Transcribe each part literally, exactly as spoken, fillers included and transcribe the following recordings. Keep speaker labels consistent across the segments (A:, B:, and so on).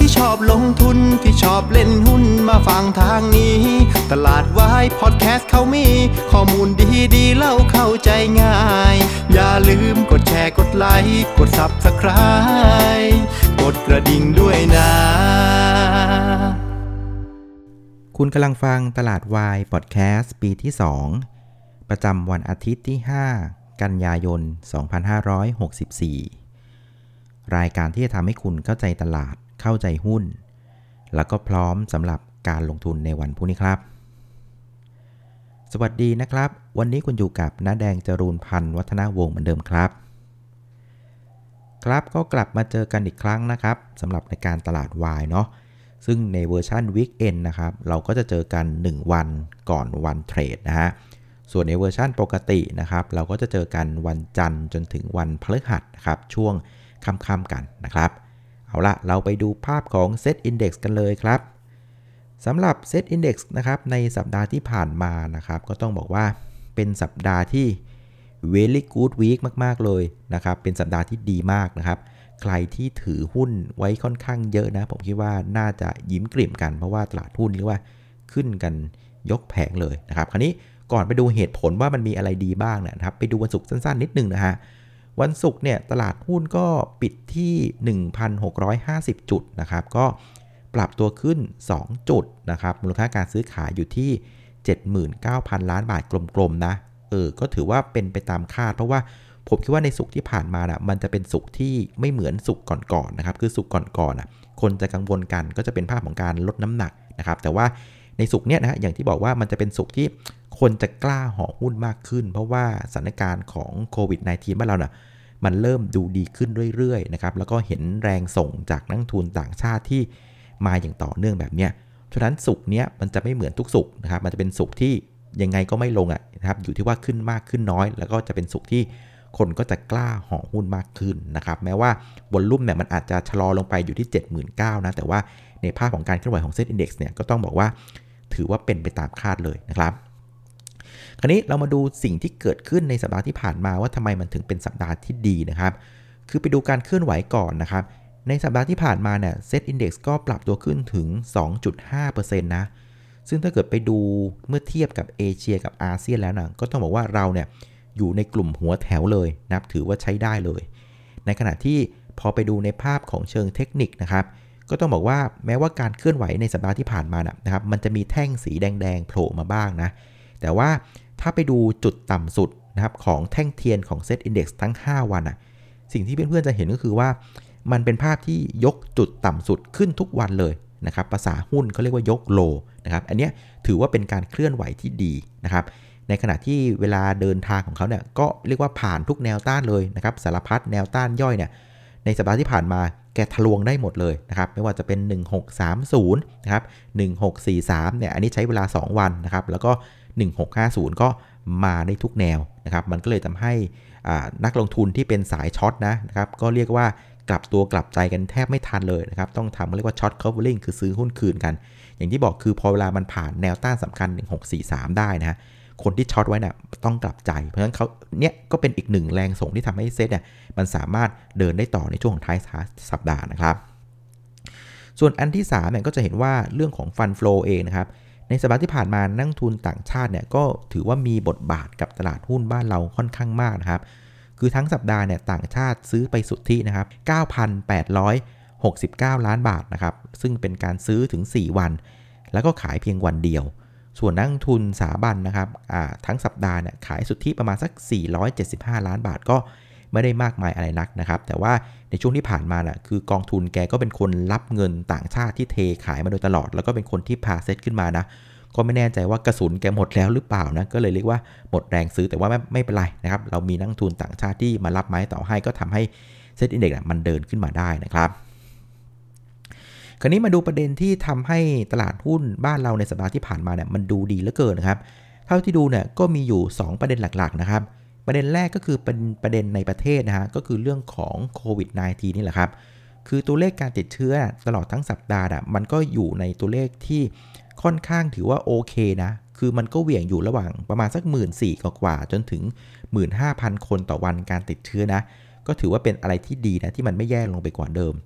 A: ที่ชอบลงทุนที่ชอบเล่นหุ้นมาฟังทางนี้ตลาดวายพอดแคสต์เขามีข้อมูลดีๆเล่าเข้าใจง่ายอย่าลืมกดแชร์กดไลค์กด ซับสไครบ์ กดกระดิ่งด้วยนะ
B: คุณกำลังฟังตลาดวายพอดแคสต์ปีที่สองประจำวันอาทิตย์ที่ห้ากันยายนสองพันห้าร้อยหกสิบสี่รายการที่จะทำให้คุณเข้าใจตลาดเข้าใจหุ้นแล้วก็พร้อมสำหรับการลงทุนในวันพรุ่งนี้ครับสวัสดีนะครับวันนี้คุณอยู่กับน้าแดงจรูนพันธ์วัฒนาวงศ์เหมือนเดิมครับครับก็กลับมาเจอกันอีกครั้งนะครับสำหรับในการตลาดวายเนาะซึ่งในเวอร์ชัน Weekend นะครับเราก็จะเจอกันหนึ่งวันก่อนวันเทรดนะฮะส่วนในเวอร์ชันปกตินะครับเราก็จะเจอกันวันจันทร์จนถึงวันพฤหัสนะครับช่วงค่ำๆกันนะครับเอาละเราไปดูภาพของ Set Index กันเลยครับสำหรับ Set Index นะครับในสัปดาห์ที่ผ่านมานะครับก็ต้องบอกว่าเป็นสัปดาห์ที่ very good week มากๆเลยนะครับเป็นสัปดาห์ที่ดีมากนะครับใครที่ถือหุ้นไว้ค่อนข้างเยอะนะผมคิดว่าน่าจะยิ้มกลิ่มกันเพราะว่าตลาดหุ้นเรียกว่าขึ้นกันยกแผงเลยนะครับคราวนี้ก่อนไปดูเหตุผลว่ามันมีอะไรดีบ้างนะครับไปดูวันศุกร์สั้นๆนิดนึงนะฮะวันศุกร์เนี่ยตลาดหุ้นก็ปิดที่ หนึ่งพันหกร้อยห้าสิบ จุดนะครับก็ปรับตัวขึ้นสองจุดนะครับมูลค่าการซื้อขายอยู่ที่ เจ็ดหมื่นเก้าพัน ล้านบาทกลมๆนะเออก็ถือว่าเป็นไปตามคาดเพราะว่าผมคิดว่าในศุกร์ที่ผ่านมานะมันจะเป็นศุกร์ที่ไม่เหมือนศุกร์ก่อนๆนะครับคือศุกร์ก่อนๆนะคนจะกังวลกันก็จะเป็นภาพของการลดน้ำหนักนะครับแต่ว่าในศุกร์เนี้ยนะอย่างที่บอกว่ามันจะเป็นศุกร์ที่คนจะกล้าห่อหุ้นมากขึ้นเพราะว่าสถานการณ์ของโควิด สิบเก้า บ้านเรานะมันเริ่มดูดีขึ้นเรื่อยๆนะครับแล้วก็เห็นแรงส่งจากนักทุนต่างชาติที่มาอย่างต่อเนื่องแบบเนี้ยฉะนั้นศุกร์เนี้ยมันจะไม่เหมือนทุกศุกร์นะครับมันจะเป็นศุกร์ที่ยังไงก็ไม่ลงอ่ะนะครับอยู่ที่ว่าขึ้นมากขึ้นน้อยแล้วก็จะเป็นศุกร์ที่คนก็จะกล้าห่อหุ้นมากขึ้นนะครับแม้ว่าวอลลุ่มเนี่ยมันอาจจะชะลอลงไปอยู่ที่ เจ็ดหมื่นเก้าพัน นะแต่ว่าในภาพของการเคลื่อนไหวของ Set Index เนี่ยก็ต้องบอกว่าถือว่าเป็นไปตามคาดเลยนะครับคราวนี้เรามาดูสิ่งที่เกิดขึ้นในสัปดาห์ที่ผ่านมาว่าทำไมมันถึงเป็นสัปดาห์ที่ดีนะครับคือไปดูการเคลื่อนไหวก่อนนะครับในสัปดาห์ที่ผ่านมาเนี่ย Set Index ก็ปรับตัวขึ้นถึง สองจุดห้าเปอร์เซ็นต์ นะซึ่งถ้าเกิดไปดูเมื่อเทียบกับเอเชียกับอาเซียนแล้วนะก็ต้องบอกว่าเราเนี่ยอยู่ในกลุ่มหัวแถวเลยนะครับถือว่าใช้ได้เลยในขณะที่พอไปดูในภาพของเชิงเทคนิคนะครับก็ต้องบอกว่าแม้ว่าการเคลื่อนไหวในสัปดาห์ที่ผ่านมานะครับมันจะมีแท่งสีแดงๆโผล่มาบ้างนะแต่ว่าถ้าไปดูจุดต่ำสุดนะครับของแท่งเทียนของ Set Index ทั้งห้าวันอ่ะสิ่งที่เพื่อนๆจะเห็นก็คือว่ามันเป็นภาพที่ยกจุดต่ำสุดขึ้นทุกวันเลยนะครับภาษาหุ้นเขาเรียกว่ายกโลนะครับอันนี้ถือว่าเป็นการเคลื่อนไหวที่ดีนะครับในขณะที่เวลาเดินทางของเขาเนี่ยก็เรียกว่าผ่านทุกแนวต้านเลยนะครับสารพัดแนวต้านย่อยเนี่ยในสัปดาห์ที่ผ่านมาแกทะลวงได้หมดเลยนะครับไม่ว่าจะเป็นหนึ่งพันหกร้อยสามสิบนะครับหนึ่งพันหกร้อยสี่สิบสามเนี่ยอันนี้ใช้เวลาสองวันนะครับแล้วก็หนึ่งพันหกร้อยห้าสิบก็มาได้ทุกแนวนะครับมันก็เลยทำให้นักลงทุนที่เป็นสายช็อตนะนะครับก็เรียกว่ากลับตัวกลับใจกันแทบไม่ทันเลยนะครับต้องทำเรียกว่าช็อตคัฟเวอริ่งคือซื้อหุ้นคืนกันอย่างที่บอกคือพอเวลามันผ่านแนวต้านสำคัญหนึ่งพันหกร้อยสี่สิบสามได้นะคนที่ช็อตไว้เนี่ยต้องกลับใจเพราะฉะนั้นเขาเนี่ยก็เป็นอีกหนึ่งแรงส่งที่ทำให้เซ็ตเนี่ยมันสามารถเดินได้ต่อในช่วงของท้ายสัปดาห์นะครับส่วนอันที่สามเนี่ยก็จะเห็นว่าเรื่องของฟันโฟลเองนะครับในสัปดาห์ที่ผ่านมานักทุนต่างชาติเนี่ยก็ถือว่ามีบทบาทกับตลาดหุ้นบ้านเราค่อนข้างมากนะครับคือทั้งสัปดาห์เนี่ยต่างชาติซื้อไปสุทธินะครับ เก้าพันแปดร้อยหกสิบเก้า ล้านบาทนะครับซึ่งเป็นการซื้อถึงสี่วันแล้วก็ขายเพียงวันเดียวส่วนนักทุนสถาบันนะครับทั้งสัปดาห์เนี่ยขายสุทธิประมาณสักสี่ร้อยเจ็ดสิบห้าล้านบาทก็ไม่ได้มากมายอะไรนักนะครับแต่ว่าในช่วงที่ผ่านมาน่ะคือกองทุนแกก็เป็นคนรับเงินต่างชาติที่เทขายมาโดยตลอดแล้วก็เป็นคนที่พาเซ็ตขึ้นมานะก็ไม่แน่ใจว่ากระสุนแกหมดแล้วหรือเปล่านะก็เลยเรียกว่าหมดแรงซื้อแต่ว่าไม่ไม่เป็นไรนะครับเรามีนักทุนต่างชาติที่มารับไม้ต่อให้ก็ทำให้ Set Index มันเดินขึ้นมาได้นะครับคราวนี้มาดูประเด็นที่ทำให้ตลาดหุ้นบ้านเราในสัปดาห์ที่ผ่านมาเนี่ยมันดูดีเหลือเกินนะครับเท่าที่ดูเนี่ยก็มีอยู่สองประเด็นหลักๆนะครับประเด็นแรกก็คือเป็นประเด็นในประเทศนะฮะก็คือเรื่องของโควิด สิบเก้า นี่แหละครับคือตัวเลขการติดเชื้อตลอดทั้งสัปดาห์อ่ะมันก็อยู่ในตัวเลขที่ค่อนข้างถือว่าโอเคนะคือมันก็เหวี่ยงอยู่ระหว่างประมาณสัก หนึ่งหมื่นสี่พัน กว่าๆจนถึง หนึ่งหมื่นห้าพัน คนต่อวันการติดเชื้อนะก็ถือว่าเป็นอะไรที่ดีนะที่มันไม่แย่ลงไปกว่าเดิมใน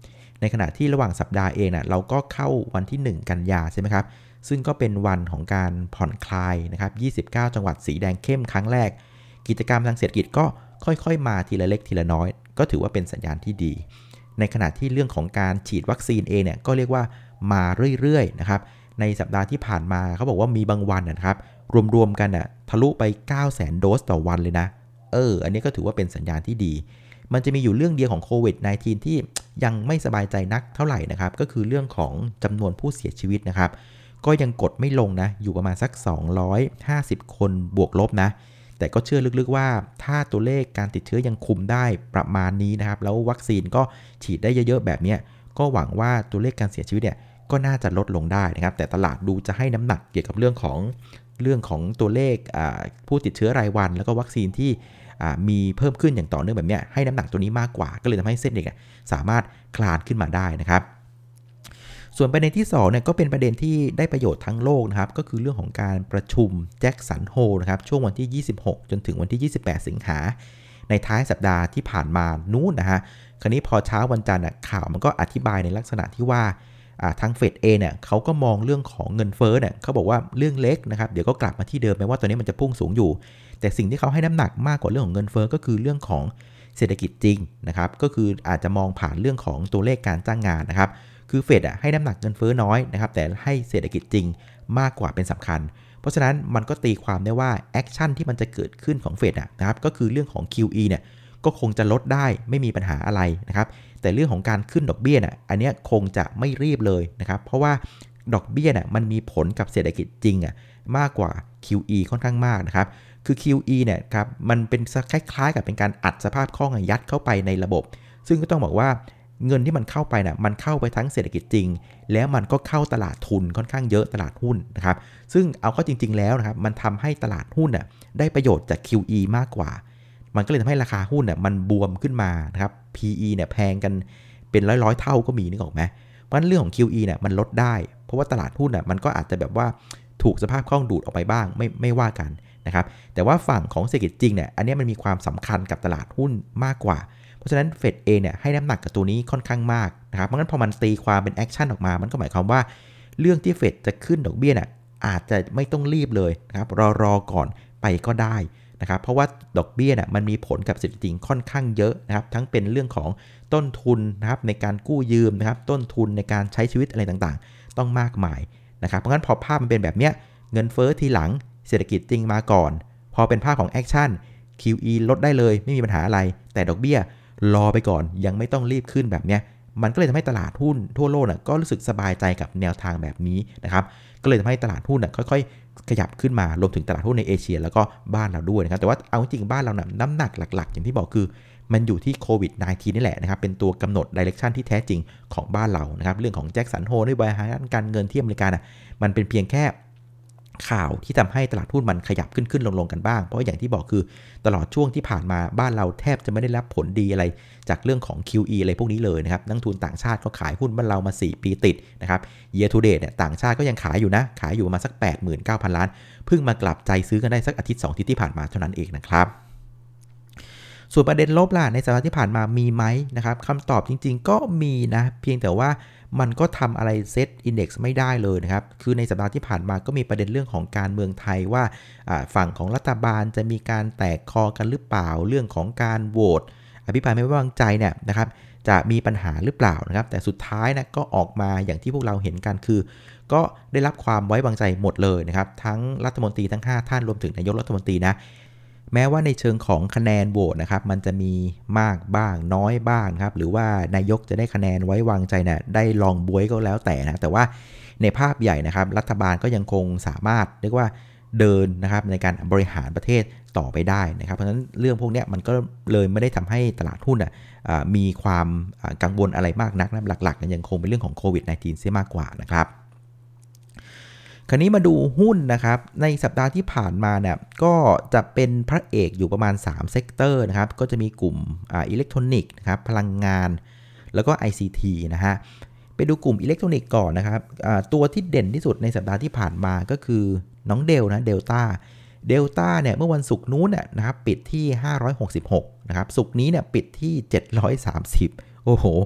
B: ในขณะที่ระหว่างสัปดาห์เองนะเราก็เข้าวันที่หนึ่งกันยาใช่ไหมครับซึ่งก็เป็นวันของการผ่อนคลายนะครับยี่สิบเก้าจังหวัดสีแดงเข้มครั้งแรกกิจกรรมทางเศรษฐกิจก็ค่อยๆมาทีละเล็กทีละน้อยก็ถือว่าเป็นสัญญาณที่ดีในขณะที่เรื่องของการฉีดวัคซีนเองเนี่ยก็เรียกว่ามาเรื่อยๆนะครับในสัปดาห์ที่ผ่านมาเขาบอกว่ามีบางวันนะครับรวมๆกันน่ะทะลุไป เก้าแสน โดสต่อวันเลยนะเอออันนี้ก็ถือว่าเป็นสัญญาณที่ดีมันจะมีอยู่เรื่องเดียวของโควิด สิบเก้า ที่ยังไม่สบายใจนักเท่าไหร่นะครับก็คือเรื่องของจำนวนผู้เสียชีวิตนะครับก็ยังกดไม่ลงนะอยู่ประมาณสักสองร้อยห้าสิบคนบวกลบนะแต่ก็เชื่อลึกๆว่าถ้าตัวเลขการติดเชื้อยังคุมได้ประมาณนี้นะครับแล้ววัคซีนก็ฉีดได้เยอะๆแบบนี้ก็หวังว่าตัวเลขการเสียชีวิตเนี่ยก็น่าจะลดลงได้นะครับแต่ตลาดดูจะให้น้ำหนักเกี่ยวกับเรื่องของเรื่องของตัวเลขผู้ติดเชื้อรายวันแล้วก็วัคซีนที่มีเพิ่มขึ้นอย่างต่อเนื่องแบบนี้ให้น้ำหนักตัวนี้มากกว่าก็เลยทำให้เซ็นเด็กสามารถคลานขึ้นมาได้นะครับส่วนประเด็นที่สองเนี่ยก็เป็นประเด็นที่ได้ประโยชน์ทั้งโลกนะครับก็คือเรื่องของการประชุมแจ็คสันโฮนะครับช่วงวันที่ยี่สิบหกจนถึงวันที่ยี่สิบแปดสิงหาในท้ายสัปดาห์ที่ผ่านมานู้นนะฮะคราวนี้พอเช้าวันจันทร์ข่าวมันก็อธิบายในลักษณะที่ว่าทางเฟดเองเนี่ยเขาก็มองเรื่องของเงินเฟ้อเนี่ยเขาบอกว่าเรื่องเล็กนะครับเดี๋ยวก็กลับมาที่เดิมแม้ว่าตอนนี้มันจะพุ่งสูงอยู่แต่สิ่งที่เขาให้น้ำหนักมากกว่าเรื่องของเงินเฟ้อก็คือเรื่องของเศรษฐกิจจริงนะครับก็คืออาจจะมองผ่านเรื่องของตัวเลขการจ้างงานนะครับคือเฟดอ่ะให้น้ำหนักเงินเฟ้อน้อยนะครับแต่ให้เศรษฐกิจจริงมากกว่าเป็นสำคัญเพราะฉะนั้นมันก็ตีความได้ว่าแอคชั่นที่มันจะเกิดขึ้นของเฟดอ่ะนะครับก็คือเรื่องของ คิว อี เนี่ยก็คงจะลดได้ไม่มีปัญหาอะไรนะครับแต่เรื่องของการขึ้นดอกเบี้ยน่ะอันนี้คงจะไม่รีบเลยนะครับเพราะว่าดอกเบี้ยน่ะมันมีผลกับเศรษฐกิจจริงอ่ะมากกว่า คิว อี ค่อนข้างมากนะครับคือ คิว อี เนี่ยครับมันเป็นคล้ายๆกับเป็นการอัดสภาพคล่องยัดเข้าไปในระบบซึ่งก็ต้องบอกว่าเงินที่มันเข้าไปน่ะมันเข้าไปทั้งเศรษฐกิจจริงแล้วมันก็เข้าตลาดทุนค่อนข้างเยอะตลาดหุ้นนะครับซึ่งเอาเข้าจริงๆแล้วนะครับมันทำให้ตลาดหุ้นน่ะได้ประโยชน์จาก คิว อี มากกว่ามันก็เลยทำให้ราคาหุ้นน่ะมันบวมขึ้นมานะครับ พี อี เนี่ยแพงกันเป็นร้อยๆเท่าก็มีนึกออกไหมเพราะฉะนั้นเรื่องของ คิว อี เนี่ยมันลดได้เพราะว่าตลาดหุ้นน่ะมันก็อาจจะแบบว่าถูกสภาพคล่องดูดออกไปบ้างไม่ไม่ว่ากันนะครับแต่ว่าฝั่งของเศรษฐกิจจริงเนี่ยอันนี้มันมีความสำคัญกับตลาดหุ้นมากกว่าเพราะฉะนั้นเฟดเองเนี่ยให้น้ำหนักกับตัวนี้ค่อนข้างมากนะครับเพราะงั้นพอมันตีความเป็นแอคชั่นออกมามันก็หมายความว่าเรื่องที่เฟดจะขึ้นดอกเบี้ยน่ะอาจจะไม่ต้องรีบเลยนะครับรอรอก่อนไปก็ได้นะครับเพราะว่าดอกเบี้ยน่ะมันมีผลกับเศรษฐกิจจริงค่อนข้างเยอะนะครับทั้งเป็นเรื่องของต้นทุนนะครับในการกู้ยืมนะครับต้นทุนในการใช้ชีวิตอะไรต่างๆต้องมากมายนะครับเพราะงั้นพอภาพมันเป็นแบบเนี้ยเงินเฟ้อทีหลังเศรษฐกิจจริงมาก่อนพอเป็นภาพของแอคชั่น คิว อี ลดได้เลยไม่มีปัญหาอะไรแต่ดอกเบี้ยรอไปก่อนยังไม่ต้องรีบขึ้นแบบเนี้ยมันก็เลยทำให้ตลาดหุ้นทั่วโลกน่ะก็รู้สึกสบายใจกับแนวทางแบบนี้นะครับก็เลยทำให้ตลาดหุ้นน่ะค่อยๆขยับขึ้นมารวมถึงตลาดหุ้นในเอเชียแล้วก็บ้านเราด้วยนะครับแต่ว่าเอาจริงบ้านเราน่ะน้ำหนักหลักๆอย่างที่บอกคือมันอยู่ที่โควิด สิบเก้า นี่แหละนะครับเป็นตัวกำหนดดิเรกชันที่แท้จริงของบ้านเรานะครับเรื่องของแจ็คสันโฮนบริหารการเงินที่อเมริกาน่ะมันเป็นเพียงแค่ข่าวที่ทำให้ตลาดหุ้นมันขยับขึ้นขึ้นลงๆกันบ้างเพราะอย่างที่บอกคือตลอดช่วงที่ผ่านมาบ้านเราแทบจะไม่ได้รับผลดีอะไรจากเรื่องของ คิว อี อะไรพวกนี้เลยนะครับนักทุนต่างชาติก็ขายหุ้นบ้านเรามาสี่ปีติดนะครับ year to date เนี่ยต่างชาติก็ยังขายอยู่นะขายอยู่ประมาณสัก แปดหมื่นเก้าพัน ล้านเพิ่งมากลับใจซื้อกันได้สักอาทิตย์สองอาทิตย์ที่ผ่านมาเท่านั้นเองนะครับส่วนประเด็นลบล่ะในสัปดาห์ที่ผ่านมามีไหมนะครับคำตอบจริงๆก็มีนะเพียงแต่ว่ามันก็ทำอะไรเซตอินเด็กซ์ไม่ได้เลยนะครับคือในสัปดาห์ที่ผ่านมาก็มีประเด็นเรื่องของการเมืองไทยว่าฝั่งของรัฐบาลจะมีการแตกคอกันหรือเปล่าเรื่องของการโหวตอภิปรายไม่ไว้วางใจเนี่ยนะครับจะมีปัญหาหรือเปล่านะครับแต่สุดท้ายนะก็ออกมาอย่างที่พวกเราเห็นกันคือก็ได้รับความไว้วางใจหมดเลยนะครับทั้งรัฐมนตรีทั้งห้าท่านรวมถึงนายกรัฐมนตรีนะแม้ว่าในเชิงของคะแนนโหวตนะครับมันจะมีมากบ้างน้อยบ้างครับหรือว่านายกจะได้คะแนนไว้วางใจเนี่ยได้ลองบวยก็แล้วแต่นะแต่ว่าในภาพใหญ่นะครับรัฐบาลก็ยังคงสามารถเรียกว่าเดินนะครับในการบริหารประเทศต่อไปได้นะครับเพราะฉะนั้นเรื่องพวกนี้มันก็เลยไม่ได้ทำให้ตลาดหุ้นอ่ะมีความกังวลอะไรมากนักนะหลักๆยังคงเป็นเรื่องของโควิด สิบเก้า เสียมากกว่านะครับคราวนี้มาดูหุ้นนะครับในสัปดาห์ที่ผ่านมาเนี่ยก็จะเป็นพระเอกอยู่ประมาณสามเซกเตอร์นะครับก็จะมีกลุ่มอ่าอิเล็กทรอนิกส์นะครับพลังงานแล้วก็ ไอ ซี ที นะฮะไปดูกลุ่มอิเล็กทรอนิกส์ก่อนนะครับอ่าตัวที่เด่นที่สุดในสัปดาห์ที่ผ่านมาก็คือน้องเดลนะเดลต้าเดลต้าเนี่ยเมื่อวันศุกร์นู้นเนี่ยนะครับปิดที่ห้าร้อยหกสิบหกนะครับศุกร์นี้เนี่ยปิดที่เจ็ดร้อยสามสิบโอ้โห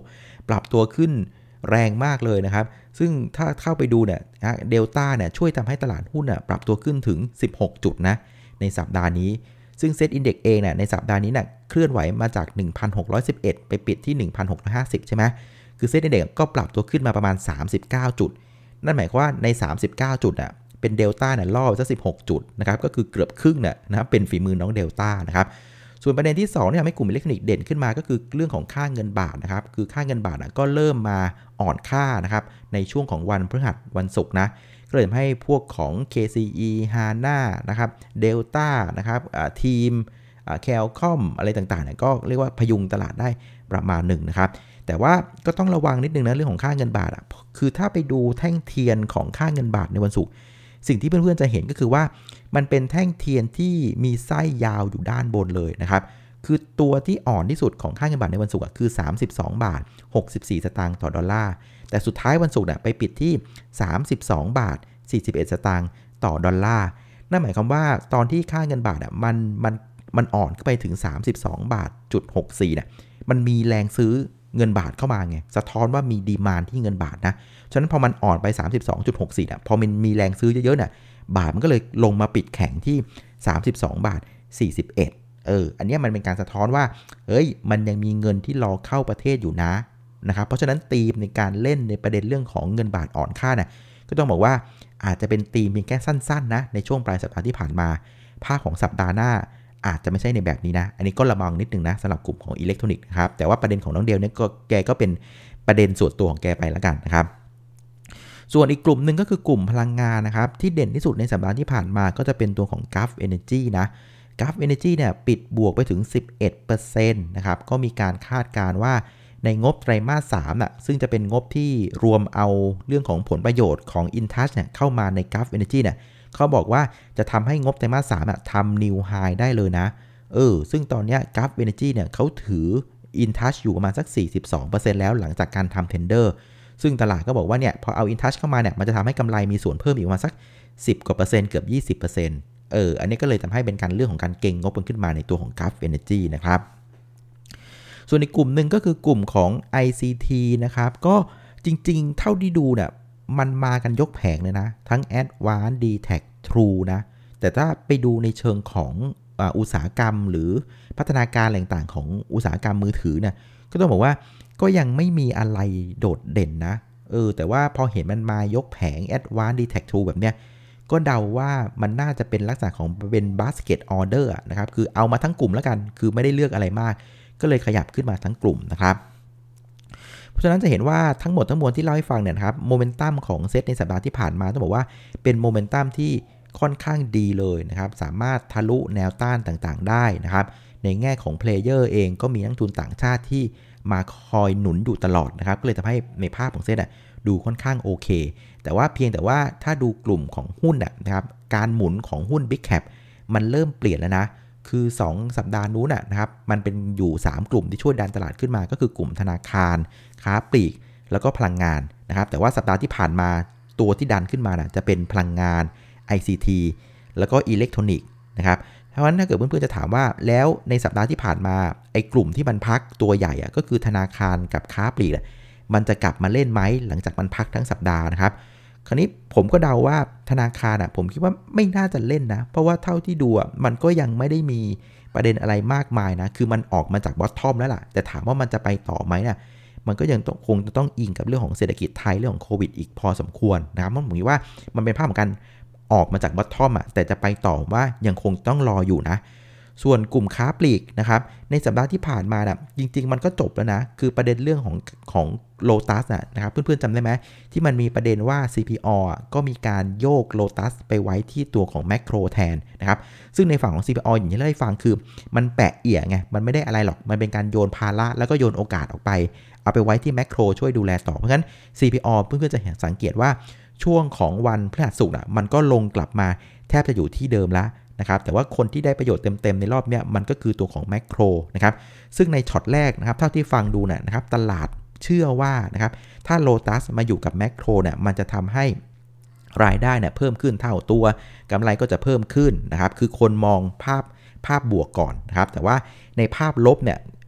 B: ปรับตัวขึ้นแรงมากเลยนะครับซึ่งถ้าเข้าไปดูเนี่ยเดลต้าเนี่ยช่วยทำให้ตลาดหุ้นปรับตัวขึ้นถึงสิบหกจุดนะในสัปดาห์นี้ซึ่งเซ็ตอินเด็กซ์เองเนี่ยในสัปดาห์นี้เนี่ยเคลื่อนไหวมาจาก หนึ่งพันหกร้อยสิบเอ็ด ไปปิดที่ หนึ่งพันหกร้อยห้าสิบ ใช่ไหมคือเซ็ตอินเด็กซ์ก็ปรับตัวขึ้นมาประมาณสามสิบเก้าจุดนั่นหมายความว่าในสามสิบเก้าจุดอ่ะเป็นเดลต้าเนี่ยล่อซะสิบหกจุดนะครับก็คือเกือบครึ่งเนี่ยนะเป็นฝีมือน้องเดลต้านะครับส่วนประเด็นที่สองที่ทำให้กลุ่มอิเล็กทรอนิกส์เด่นขึ้นมาก็คือเรื่องของค่าเงินบาทนะครับคือค่าเงินบาทก็เริ่มมาอ่อนค่านะครับในช่วงของวันพฤหัสวันศุกร์นะก็เลยทำให้พวกของ เค ซี อี Hana นะครับ Delta นะครับทีมแคลคอมอะไรต่างๆเนี่ยก็เรียกว่าพยุงตลาดได้ประมาณหนึ่งนะครับแต่ว่าก็ต้องระวังนิดนึงนะเรื่องของค่าเงินบาทอ่ะคือถ้าไปดูแท่งเทียนของค่าเงินบาทในวันศุกร์สิ่งที่เพื่อนๆจะเห็นก็คือว่ามันเป็นแท่งเทียนที่มีไส้ยาวอยู่ด้านบนเลยนะครับคือตัวที่อ่อนที่สุดของค่าเงินบาทในวันศุกร์คือสามสิบสองบาทหกสิบสี่สตางค์ต่อดอลลาร์แต่สุดท้ายวันศุกร์เนี่ยไปปิดที่สามสิบสองบาทสี่สิบเอ็ดสตางค์ต่อดอลลาร์นั่นหมายความว่าตอนที่ค่าเงินบาทอ่ะมันมันมันอ่อนขึ้นไปถึงสามสิบสองบาทจุดหกสี่เนี่ยมันมีแรงซื้อเงินบาทเข้ามาไงสะท้อนว่ามีดีมานด์ที่เงินบาทนะฉะนั้นพอมันอ่อนไป สามสิบสองจุดหกสี่ อ่ะพอมันมีแรงซื้อเยอะๆเนี่ยบาทมันก็เลยลงมาปิดแข็งที่สามสิบสองบาทสี่สิบเอ็ดเอออันนี้มันเป็นการสะท้อนว่าเอ้ยมันยังมีเงินที่รอเข้าประเทศอยู่นะนะครับเพราะฉะนั้นธีมในการเล่นในประเด็นเรื่องของเงินบาทอ่อนค่าเนี่ยก็ต้องบอกว่าอาจจะเป็นธีมเพียงแค่สั้นๆนะในช่วงปลายสัปดาห์ที่ผ่านมาภาคของสัปดาห์หน้าอาจจะไม่ใช่ในแบบนี้นะอันนี้ก็ระวังนิดนึงนะสำหรับกลุ่มของอิเล็กทรอนิกส์นะครับแต่ว่าประเด็นของน้องเดลเนี่ยก็แกก็เป็นประเด็นส่วนตัวของแกไปแล้วกันนะครับส่วนอีกกลุ่มหนึ่งก็คือกลุ่มพลังงานนะครับที่เด่นที่สุดในสัปดาห์ที่ผ่านมาก็จะเป็นตัวของ Gulf Energy นะ Gulf Energy เนี่ยปิดบวกไปถึง สิบเอ็ดเปอร์เซ็นต์ นะครับก็มีการคาดการณ์ว่าในงบไตรมาสสามน่ะซึ่งจะเป็นงบที่รวมเอาเรื่องของผลประโยชน์ของ InTouch เนี่ยเข้ามาใน Gulf Energy เนี่ยเขาบอกว่าจะทำให้งบไตรมาสสามอ่ะทำ New High ได้เลยนะเออซึ่งตอนนี้ Gulf Energy เนี่ยเขาถือ InTouch อยู่ประมาณสัก สี่สิบสองเปอร์เซ็นต์ แล้วหลังจากการทำ Tender ซึ่งตลาดก็บอกว่าเนี่ยพอเอา InTouch เข้ามาเนี่ยมันจะทำให้กำไรมีส่วนเพิ่มอีกประมาณสักสิบกว่าเปอร์เซ็นต์เกือบ ยี่สิบเปอร์เซ็นต์ เอออันนี้ก็เลยทำให้เป็นการเรื่องของการเก็งงบขึ้นมาในตัวของ Gulf Energy นะครับส่วนอีกกลุ่มหนึ่งก็คือกลุ่มของ ไอ ซี ที นะครับก็จริงๆเท่าที่ดูเนี่ยมันมากันยกแผงเลยนะทั้ง Advanced ดี แท็ก True นะแต่ถ้าไปดูในเชิงของอุตสาหกรรมหรือพัฒนาการอะไรต่างๆของอุตสาหกรรมมือถือเนี่ยก็ต้องบอกว่าก็ยังไม่มีอะไรโดดเด่นนะเออแต่ว่าพอเห็นมันมายกแผง Advanced ดี แท็ก True แบบเนี้ยก็เดาว่ามันน่าจะเป็นลักษณะของเป็น basket order นะครับคือเอามาทั้งกลุ่มแล้วกันคือไม่ได้เลือกอะไรมากก็เลยขยับขึ้นมาทั้งกลุ่มนะครับเพราะฉะนั้นจะเห็นว่าทั้งหมดทั้งมวลที่เล่าให้ฟังเนี่ยนะครับโมเมนตัมของเซตในสัปดาห์ที่ผ่านมาต้องบอกว่าเป็นโมเมนตัมที่ค่อนข้างดีเลยนะครับสามารถทะลุแนวต้านต่างๆได้นะครับในแง่ของเพลเยอร์เองก็มีนักทุนต่างชาติที่มาคอยหนุนอยู่ตลอดนะครับก็เลยทำให้ในภาพของเซตอ่ะดูค่อนข้างโอเคแต่ว่าเพียงแต่ว่าถ้าดูกลุ่มของหุ้นนะครับการหมุนของหุ้น Big Cap มันเริ่มเปลี่ยนแล้วนะคือสองสัปดาห์นู้นนะครับมันเป็นอยู่สามกลุ่มที่ช่วยดันตลาดขึ้นมาก็คือกลุ่มธนาคารค้าปลีกแล้วก็พลังงานนะครับแต่ว่าสัปดาห์ที่ผ่านมาตัวที่ดันขึ้นมานะจะเป็นพลังงาน ไอ ซี ที แล้วก็อิเล็กทรอนิกส์นะครับเพราะฉะนั้นถ้าเกิดเพื่อนๆจะถามว่าแล้วในสัปดาห์ที่ผ่านมาไอ้กลุ่มที่มันพักตัวใหญ่อะก็คือธนาคารกับค้าปลีกมันจะกลับมาเล่นไหมหลังจากมันพักทั้งสัปดาห์นะครับคราวนี้ผมก็เดาว่าธนาคารอ่ะผมคิดว่าไม่น่าจะเล่นนะเพราะว่าเท่าที่ดูอ่ะมันก็ยังไม่ได้มีประเด็นอะไรมากมายนะคือมันออกมาจากบอททอมแล้วล่ะแต่ถามว่ามันจะไปต่อไหมเนี่ยมันก็ยังคงจะต้องอิงกับเรื่องของเศรษฐกิจไทยเรื่องของโควิดอีกพอสมควรนะครับผมคิดว่ามันเป็นภาพของการออกมาจากบอททอมอ่ะแต่จะไปต่อว่ายังคงต้องรออยู่นะส่วนกลุ่มค้าปลีกนะครับในสัปดาห์ที่ผ่านมานะจริงๆมันก็จบแล้วนะคือประเด็นเรื่องของของโลตัสนะครับเพื่อนๆจำได้ไหมที่มันมีประเด็นว่า ซี พี อ ก็มีการโยกโลตัสไปไว้ที่ตัวของแมคโครแทนนะครับซึ่งในฝั่งของ ซี พี อ อย่างที่เราได้ฟังคือมันแปะเอี่ยไงมันไม่ได้อะไรหรอกมันเป็นการโยนภาระแล้วก็โยนโอกาสออกไปเอาไปไว้ที่แมคโครช่วยดูแลต่อเพราะฉะนั้น ซี พี อ เพื่อนๆจะสังเกตว่าช่วงของวันพฤหัสศุกร์มันก็ลงกลับมาแทบจะอยู่ที่เดิมแล้วนะครับแต่ว่าคนที่ได้ประโยชน์เต็มๆในรอบนี้มันก็คือตัวของแมคโครนะครับซึ่งในช็อตแรกนะครับเท่าที่ฟังดูเนี่ยนะครับตลาดเชื่อว่านะครับถ้าโลตัสมาอยู่กับแมคโครเนี่ยมันจะทำให้รายได้เนี่ยเพิ่มขึ้นเท่าตัวกำไรก็จะเพิ่มขึ้นนะครับคือคนมองภาพภาพบวกก่อนนะครับแต่ว่าในภาพลบเนี่ย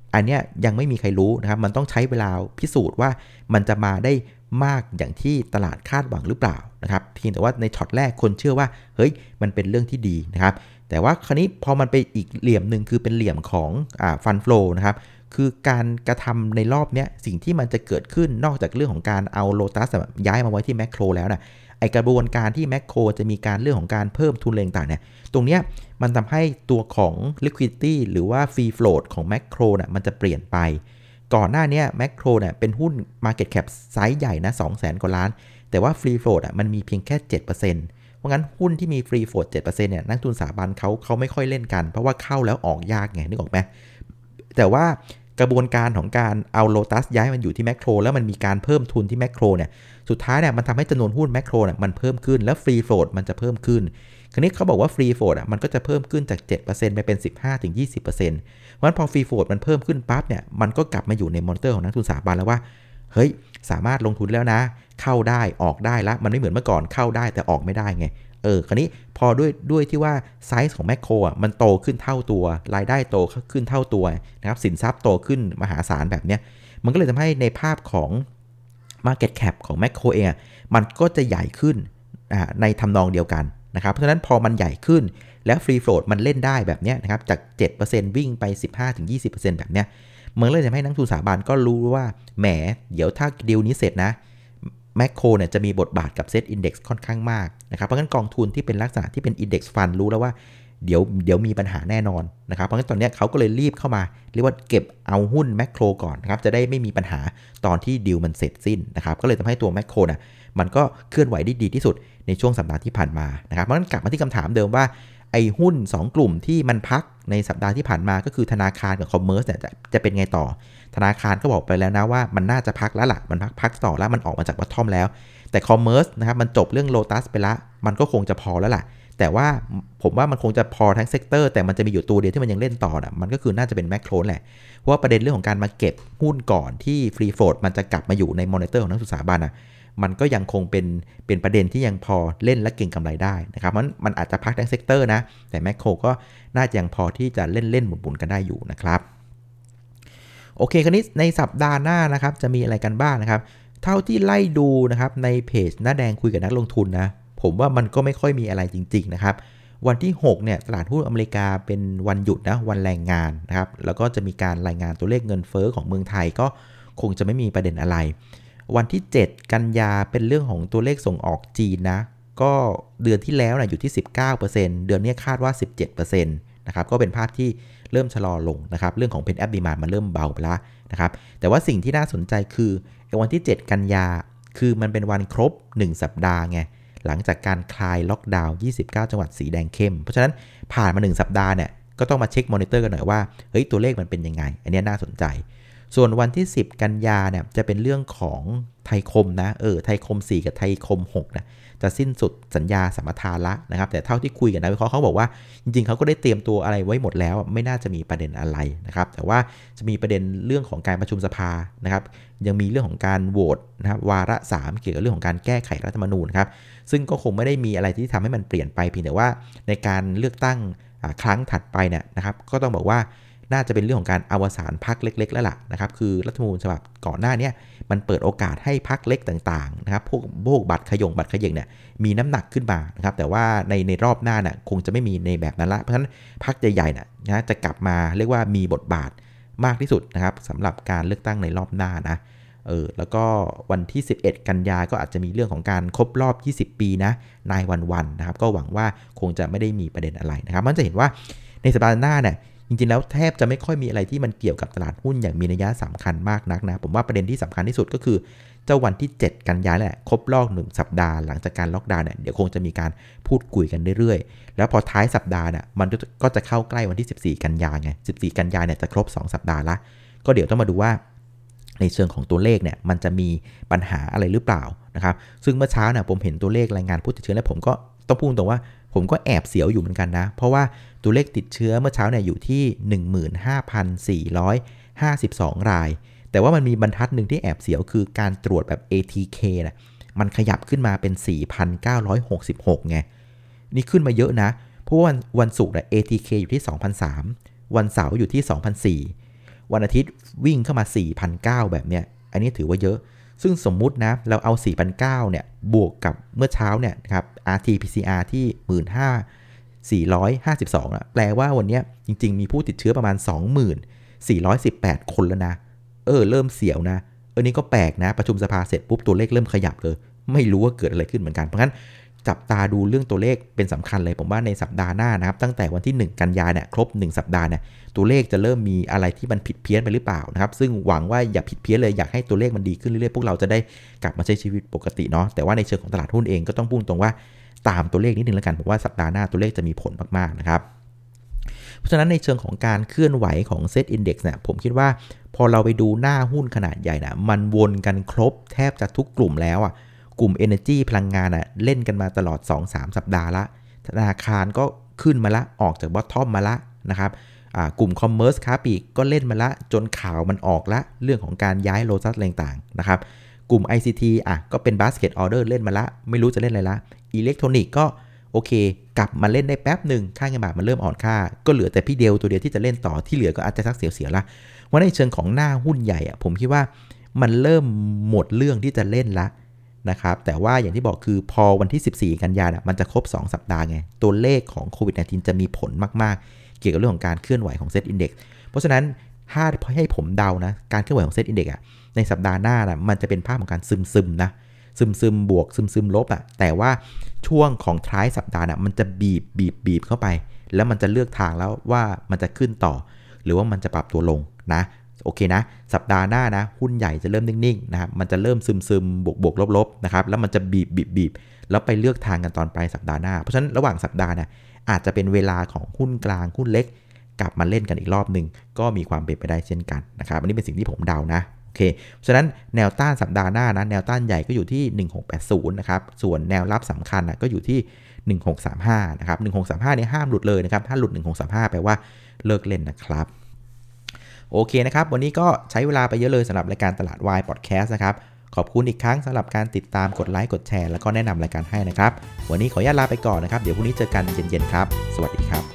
B: อันเนี้ยยังไม่มีใครรู้นะครับมันต้องใช้เวลาพิสูจน์ว่ามันจะมาได้มากอย่างที่ตลาดคาดหวังหรือเปล่านะครับเพียงแต่ว่าในช็อตแรกคนเชื่อว่าเฮ้ยมันเป็นเรื่องที่ดีนะครับแต่ว่าคราวนี้พอมันไปอีกเหลี่ยมหนึ่งคือเป็นเหลี่ยมของอ่าฟันโฟลนะครับคือการกระทำในรอบนี้สิ่งที่มันจะเกิดขึ้นนอกจากเรื่องของการเอาโลตัสย้ายมาไว้ที่แมคโครแล้วนะไอกระบวนการที่แมคโครจะมีการเรื่องของการเพิ่มทุนแรงต่างเนี่ยตรงเนี้ยมันทำให้ตัวของ liquidity หรือว่า free float ของแมคโครน่ะมันจะเปลี่ยนไปก่อนหน้านี้แมคโครเนี่ยเป็นหุ้น market cap ไซส์ใหญ่นะ สองแสน กว่าล้านแต่ว่า free float อ่ะมันมีเพียงแค่ เจ็ดเปอร์เซ็นต์ เพราะงั้นหุ้นที่มี free float เจ็ดเปอร์เซ็นต์ เนี่ยนักทุนสถาบันเขาเขาไม่ค่อยเล่นกันเพราะว่าเข้าแล้วออกยากไงนึกออกไหมแต่ว่ากระบวนการของการเอาโลตัสย้ายมันอยู่ที่แมคโครแล้วมันมีการเพิ่มทุนที่แมคโครเนี่ยสุดท้ายเนี่ยมันทำให้จำนวนหุ้นแมคโครเนี่ยมันเพิ่มขึ้นแล้วฟรีโฟลตมันจะเพิ่มขึ้นคราวนี้เขาบอกว่าฟรีโฟลตอ่ะมันก็จะเพิ่มขึ้นจาก เจ็ดเปอร์เซ็นต์ ไปเป็น สิบห้าถึงยี่สิบเปอร์เซ็นต์ เพราะฉะนั้นพอฟรีโฟลตมันเพิ่มขึ้นปั๊บเนี่ยมันก็กลับมาอยู่ในมอนิเตอร์ของนักทุนสถาบันแล้วว่าเฮ้ยสามารถลงทุนแล้วนะเข้าได้ออกได้ละมันไม่เหมือนเมื่อก่อนเข้าได้แต่ออกไม่ได้ไงเออคราวนี้พอด้วยด้วยที่ว่าไซส์ของแมคโครอ่ะมันโตขึ้นเท่าตัวรายได้โตขึ้นเท่าตัวนะครับสินทรัพย์โตขึ้นมหาศาลแบบเนี้ยมันก็เลยทำให้ในภาพของ market cap ของแมคโครเองมันก็จะใหญ่ขึ้นในทำนองเดียวกันนะครับเพราะฉะนั้นพอมันใหญ่ขึ้นแล้วฟรีโฟลตมันเล่นได้แบบเนี้ยนะครับจาก เจ็ดเปอร์เซ็นต์ วิ่งไป สิบห้าถึงยี่สิบเปอร์เซ็นต์ แบบเนี้ยมันเลยทำให้นักทุนสถาบันก็รู้ว่าแหมเดี๋ยวถ้าดีลนี้เสร็จนะแมคโครเนี่ยจะมีบทบาทกับเซตอินดี เอ็กซ์ ค่อนข้างมากนะครับเพราะงั้นกองทุนที่เป็นลักษณะที่เป็น Index Fund รู้แล้วว่าเดี๋ยวเดี๋ยวมีปัญหาแน่นอนนะครับเพราะงั้นตอนนี้เขาก็เลยรีบเข้ามาเรียกว่าเก็บเอาหุ้นแมคโครก่อนนะครับจะได้ไม่มีปัญหาตอนที่ดีลมันเสร็จสิ้นนะครับก็เลยทำให้ตัวแมคโครน่ะมันก็เคลื่อนไหวได้ดีที่สุดในช่วงสัปดาห์ที่ผ่านมานะครับเพราะงั้นกลับมาที่คำถามเดิมว่าไอ้หุ้นสองกลุ่มที่มันพักในสัปดาห์ที่ผ่านมาก็คือธนาคารกับคอมเมอร์สเนี่ยจะจะเป็นไงต่อธนาคารก็บอกไปแล้วนะว่ามันน่าจะพักแล้วล่ะมันพักพักต่อแล้วมันออกมาจากบอททอมแล้วแต่คอมเมอร์สนะครับมันจบเรื่องโลตัสไปละมันก็คงจะพอแล้วล่ะแต่ว่าผมว่ามันคงจะพอทั้งเซกเตอร์แต่มันจะมีอยู่ตัวเดียวที่มันยังเล่นต่อนะมันก็คือน่าจะเป็นแมคโครแหละเพราะว่าประเด็นเรื่องของการมาเก็บหุ้นก่อนที่ฟรีโฟลตมันจะกลับมาอยู่ในมอนิเตอร์ของนักสถาบันอ่ะมันก็ยังคงเป็นเป็นประเด็นที่ยังพอเล่นและเก็งกำไรได้นะครับมันมันอาจจะพักทั้งเซกเตอร์นะแต่แมคโครก็น่าจะยังพอที่จะเล่นเล่นหมุนๆกันได้อยู่นะครับโอเคคราวนี้ในสัปดาห์หน้านะครับจะมีอะไรกันบ้าง นะครับเท่าที่ไล่ดูนะครับในเพจหน้าแดงคุยกับนักลงทุนนะผมว่ามันก็ไม่ค่อยมีอะไรจริงๆนะครับวันที่หกเนี่ยตลาดหุ้นอเมริกาเป็นวันหยุดนะวันแรงงานนะครับแล้วก็จะมีการรายงานตัวเลขเงินเฟ้อของเมืองไทยก็คงจะไม่มีประเด็นอะไรวันที่เจ็ดกันยาเป็นเรื่องของตัวเลขส่งออกจีนนะก็เดือนที่แล้วนะอยู่ที่ สิบเก้าเปอร์เซ็นต์ เดือนนี้คาดว่า สิบเจ็ดเปอร์เซ็นต์ นะครับก็เป็นภาพที่เริ่มชะลอลงนะครับเรื่องของ Pent-up Demand มันเริ่มเบาไปแล้วนะครับแต่ว่าสิ่งที่น่าสนใจคือวันที่เจ็ดกันยาคือมันเป็นวันครบหนึ่งสัปดาห์ไงหลังจากการคลายล็อกดาวน์ยี่สิบเก้าจังหวัดสีแดงเข้มเพราะฉะนั้นผ่านมาหนึ่งสัปดาห์เนี่ยก็ต้องมาเช็คมอนิเตอร์กันหน่อยว่าเฮ้ยตัวเลขมันเป็นยังไงอันนี้น่าสนใจส่วนวันที่สิบกันยาเนี่ยจะเป็นเรื่องของไทยคมนะเออไทยคมสี่กับไทยคมหกนะจะสิ้นสุดสัญญาสัมปทานละนะครับแต่เท่าที่คุยกับนักวิเคราะห์เขาบอกว่าจริงๆเขาก็ได้เตรียมตัวอะไรไว้หมดแล้วไม่น่าจะมีประเด็นอะไรนะครับแต่ว่าจะมีประเด็นเรื่องของการประชุมสภานะครับยังมีเรื่องของการโหวตนะครับวาระสามเกี่ยวกับเรื่องของการแก้ไขรัฐธรรมนูญครับซึ่งก็คงไม่ได้มีอะไรที่ทำให้มันเปลี่ยนไปเพียงแต่ว่าในการเลือกตั้งครั้งถัดไปเนี่ยนะครับก็ต้องบอกว่าน่าจะเป็นเรื่องของการอวสานพรรคเล็กๆแล้วล่ะนะครับคือรัฐธรรมนูญฉบับก่อนหน้านี้มันเปิดโอกาสให้พรรคเล็กต่างๆนะครับพวกพวกบัตรขยงบัตรขยิงเนี่ยมีน้ำหนักขึ้นมานะครับแต่ว่าในในรอบหน้าน่ะคงจะไม่มีในแบบนั้นละเพราะฉะนั้นพรรคใหญ่ๆน่ะนะจะกลับมาเรียกว่ามีบทบาทมากที่สุดนะครับสำหรับการเลือกตั้งในรอบหน้านะเออแล้วก็วันที่สิบเอ็ดกันยาก็อาจจะมีเรื่องของการครบรอบยี่สิบปีนะนายวันๆนะครับก็หวังว่าคงจะไม่ได้มีประเด็นอะไรนะครับมันจะเห็นว่าในสัปดาห์หน้าเนี่ยจริงๆแล้วแทบจะไม่ค่อยมีอะไรที่มันเกี่ยวกับตลาดหุ้นอย่างมีนัยสำคัญมากนักนะผมว่าประเด็นที่สำคัญที่สุดก็คือเจ้าวันที่เจ็ดกันยายนแหละครบรอบหนึ่งสัปดาห์หลังจากการล็อกดาวน์เนี่ยเดี๋ยวคงจะมีการพูดคุยกันเรื่อยๆแล้วพอท้ายสัปดาห์น่ะมันก็จะเข้าใกล้วันที่สิบสี่กันยายนไงสิบสี่กันยายนเนี่ยจะครบสองสัปดาห์ละก็เดี๋ยวต้องมาดูว่าในเชิงของตัวเลขเนี่ยมันจะมีปัญหาอะไรหรือเปล่านะครับซึ่งเมื่อเช้าเนี่ยผมเห็นตัวเลขรายงานผู้ติดเชื้อแล้วผมก็ต้องพูดตรงว่าผมก็แอบเสียวอยู่เหมือนกันนะเพราะว่าตัวเลขติดเชื้อเมื่อเช้าเนี่ยอยู่ที่ หนึ่งหมื่นห้าพันสี่ร้อยห้าสิบสอง รายแต่ว่ามันมีบรรทัดหนึ่งที่แอบเสียวคือการตรวจแบบ เอ ที เค นะมันขยับขึ้นมาเป็น สี่พันเก้าร้อยหกสิบหก ไงนี่ขึ้นมาเยอะนะเพราะว่าวันวันศุกร์เนี่ย เอ ที เค อยู่ที่ สองพันสามร้อย วันเสาร์อยู่ที่ สองพันสี่ร้อยวันอาทิตย์วิ่งเข้ามา สี่พันเก้าร้อย แบบเนี้ยอันนี้ถือว่าเยอะซึ่งสมมุตินะเราเอา สี่พันเก้าร้อย เนี่ยบวกกับเมื่อเช้าเนี่ยครับ อาร์ ที พี ซี อาร์ ที่ หนึ่งหมื่นห้าพันสี่ร้อยห้าสิบสอง อ่ะแปลว่าวันนี้จริงๆมีผู้ติดเชื้อประมาณ สองหมื่นสี่ร้อยสิบแปด คนแล้วนะเออเริ่มเสียวนะเออนี่ก็แปลกนะประชุมสภาเสร็จปุ๊บตัวเลขเริ่มขยับเลยไม่รู้ว่าเกิดอะไรขึ้นเหมือนกันเพราะงั้นจับตาดูเรื่องตัวเลขเป็นสำคัญเลยผมว่าในสัปดาห์หน้านะครับตั้งแต่วันที่หนึ่งกันยายนเนี่ยครบหนึ่งสัปดาห์เนี่ยตัวเลขจะเริ่มมีอะไรที่มันผิดเพี้ยนไปหรือเปล่านะครับซึ่งหวังว่าอย่าผิดเพี้ยนเลยอยากให้ตัวเลขมันดีขึ้นเรื่อยๆพวกเราจะได้กลับมาใช้ชีวิตปกติเนาะแต่ว่าในเชิงของตลาดหุ้นเองก็ต้องพูดตรงว่าตามตัวเลขนิดนึงแล้วกันผมว่าสัปดาห์หน้าตัวเลขจะมีผลมากๆนะครับเพราะฉะนั้นในเชิงของการเคลื่อนไหวของ Set Index เนี่ยผมคิดว่าพอเราไปดูหน้าหุ้นขนาดใหญ่นะมันวนกันครบแทบจะทุกกลุ่มแล้วอ่ะกลุ่ม Energy พลังงานอ่ะเล่นกันมาตลอด สองถึงสาม สัปดาห์ละธนาคารก็ขึ้นมาละออกจากบอททอมมาละนะครับกลุ่ม Commerce ค้าปลีกก็เล่นมาละจนข่าวมันออกละเรื่องของการย้ายโลตัสอะไรต่างๆนะครับกลุ่ม ไอ ซี ที อ่ะก็เป็น Basket Order เล่นมาละไม่รู้จะเล่นอะไรละอิเล็กทรอนิกส์ก็โอเคกลับมาเล่นได้แป๊บหนึ่งค่าเงินบาทมันเริ่มอ่อนค่าก็เหลือแต่พี่เดียวตัวเดียวที่จะเล่นต่อที่เหลือก็อาจจะซักเสียๆละว่าในเชิงของหน้าหุ้นใหญ่อ่ะผมคิดว่ามันเริ่มหมดเรื่องที่จะเล่นละนะครับแต่ว่าอย่างที่บอกคือพอวันที่สิบสี่กันยายนมันจะครบสองสัปดาห์ไงตัวเลขของโควิด สิบเก้า จะมีผลมากๆเกี่ยวกับเรื่องของการเคลื่อนไหวของ Set Index เพราะฉะนั้นถ้าให้ผมเดานะการเคลื่อนไหวของ Set Index อ่ะในสัปดาห์หน้านะมันจะเป็นภาพของการซึมๆนะซึมๆบวกซึมๆลบอ่ะแต่ว่าช่วงของท้ายสัปดาห์น่ะมันจะบีบบีบบีบเข้าไปแล้วมันจะเลือกทางแล้วว่ามันจะขึ้นต่อหรือว่ามันจะปรับตัวลงนะโอเคนะสัปดาห์หน้านะหุ้นใหญ่จะเริ่มนิ่งๆนะครับมันจะเริ่มซึมๆบวกๆลบๆนะครับแล้วมันจะบีบบีบบีบแล้วไปเลือกทางกันตอนปลายสัปดาห์หน้าเพราะฉะนั้นระหว่างสัปดาห์เนี่ยอาจจะเป็นเวลาของหุ้นกลางหุ้นเล็กกลับมาเล่นกันอีกรอบนึงก็มีความเป็นไปได้เช่นกันนะครับอันนี้เป็นสิ่งที่ผมเดานะโอเคฉะนั้นแนวต้านสัปดาห์หน้านะแนวต้านใหญ่ก็อยู่ที่หนึ่งหกแปดศูนย์นะครับส่วนแนวรับสำคัญนะก็อยู่ที่หนึ่งหกสามห้านะครับหนึ่งหกสามห้าเนี่ยห้ามหลุดเลยนะครับถ้าหลุดหนึ่งหกสามห้าแปลว่าเลิกเล่นนะครับโอเคนะครับวันนี้ก็ใช้เวลาไปเยอะเลยสำหรับรายการตลาดวายพอดแคสต์นะครับขอบคุณอีกครั้งสำหรับการติดตามกดไลค์กดแชร์แล้วก็แนะนำรายการให้นะครับวันนี้ขออนุญาตลาไปก่อนนะครับเดี๋ยวพรุ่งนี้เจอกันเย็นๆครับสวัสดีครับ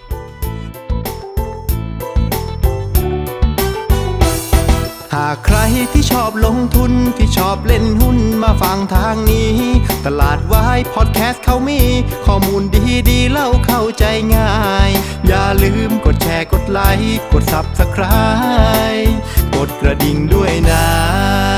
A: หากใครที่ชอบลงทุนที่ชอบเล่นหุ้นมาฟังทางนี้ตลาดวายพอดแคสต์เขามีข้อมูลดีๆเล่าเข้าใจง่ายอย่าลืมกดแชร์กดไลค์กด ซับสไครบ์ กดกระดิ่งด้วยนะ